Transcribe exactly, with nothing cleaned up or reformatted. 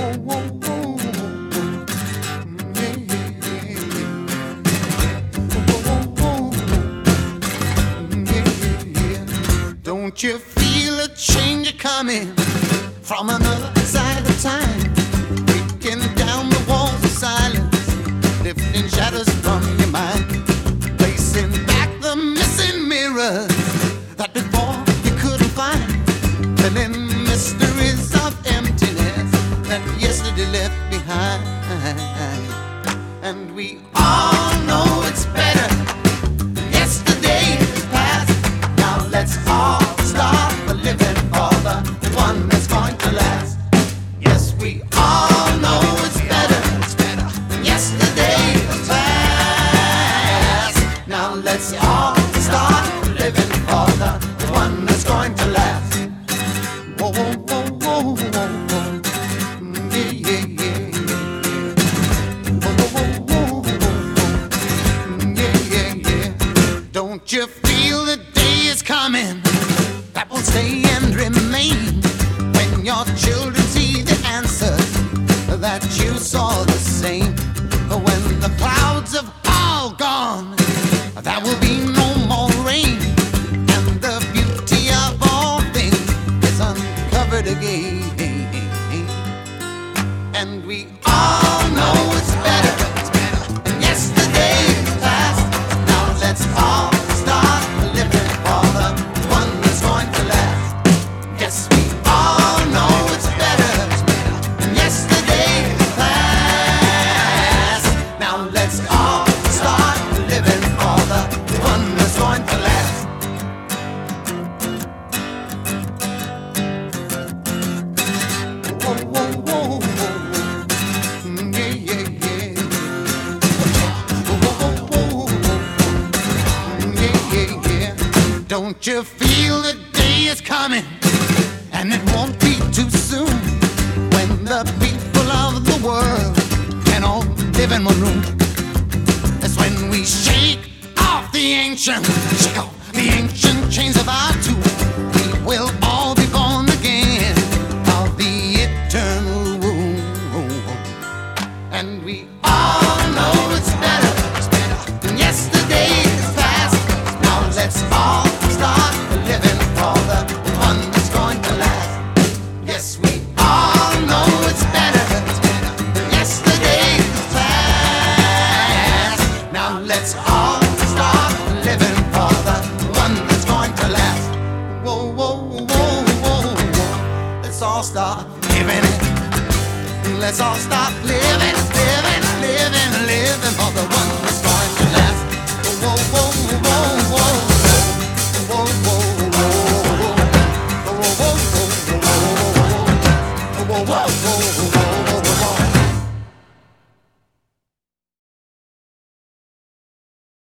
Don't you feel a change coming from another side of time? Breaking down the walls of silence, lifting shadows from your mind, placing back the missing mirrors that before you couldn't find, filling mysteries of emptiness that yesterday left behind. And we all know it's better. Yesterday is past. Now let's all start living for the one that's going to last. Yes, we all know it's better. It's better. Yesterday is past. Now let's all start living for the one that's going to last. Whoa, whoa, whoa, whoa, whoa, whoa. Yeah, yeah, yeah. Whoa, whoa, whoa, whoa, whoa. Yeah, yeah, yeah. Don't you feel the day is coming that will stay and remain when your children see the answers that you saw the same? When the clouds have all gone, there will be no more rain, and the beauty of all things is uncovered again. And we all know it's better. It's better. And yesterday is past. Now let's all start living for the one that's going to last. Yes, we all know it's better. It's better. And yesterday is past. Now let's all start living for the one that's going to last. Whoa, whoa, whoa, whoa. Mm, yeah, yeah, yeah. Whoa, whoa, whoa, whoa. Mm, yeah, yeah, yeah. Don't you feel the day is coming, and it won't be too soon, when the people of the world can all live in one room? That's when we shake off the ancient, shake off the ancient chains of our two. We will all be born again of the eternal womb. And we all know it's better. It's better. And yesterday is past. Now let's all start living for the one that's going to last. Yes, we all know it's better. It's better. And yesterday is past. Now let's all start living for the one that's going to last. Whoa, whoa, whoa, whoa, whoa. Let's all start living it. Let's all start living, living, living, living for the one that's going to last. Whoa, whoa, whoa, whoa, whoa, whoa, whoa, whoa, whoa, whoa, whoa, whoa, whoa, whoa, whoa, whoa, whoa, whoa.